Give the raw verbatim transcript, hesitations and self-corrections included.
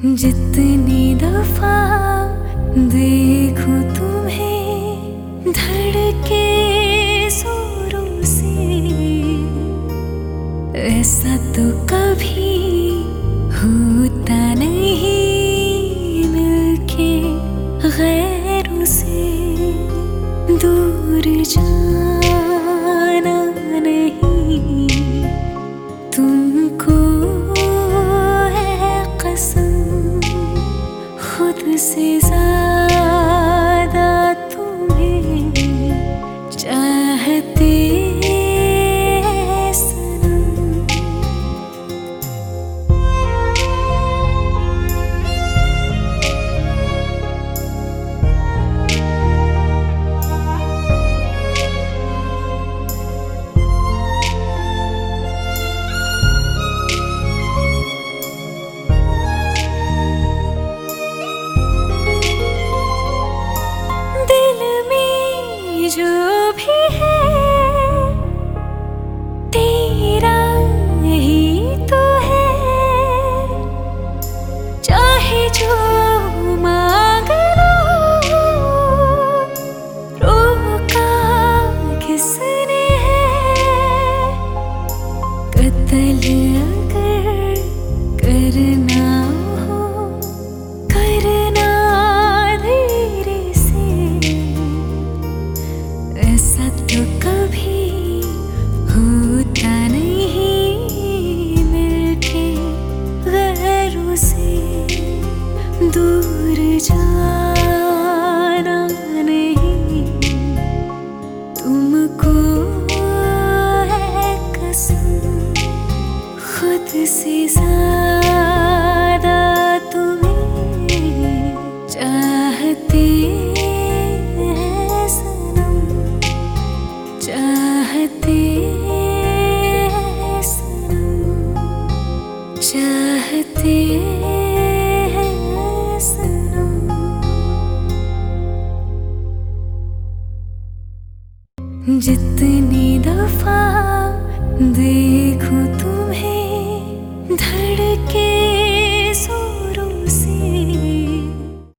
जितनी दफा देखूं तुम्हें धड़के जोरों से, ऐसा तो कभी होता नहीं मिलके गैरों से। दूर जाना नहीं तुमको है कसम, खुद से ज्यादा तुम्हें चाहते जो भी है तेरा ही तो है, चाहे जो मांग लो रोका किसने है। कत्ल अगर करना हो करना धीरे से, ऐसा तो कभी होता नहीं मिलके गैरों से। दूर जाना नहीं तुमको है कसम, खुद से ज्यादा तुम्हें चाहते हैं सनम, चाहते हैं सनम, चाहते हैं सनम। जितनी दफा देखूं तुम्हें धड़के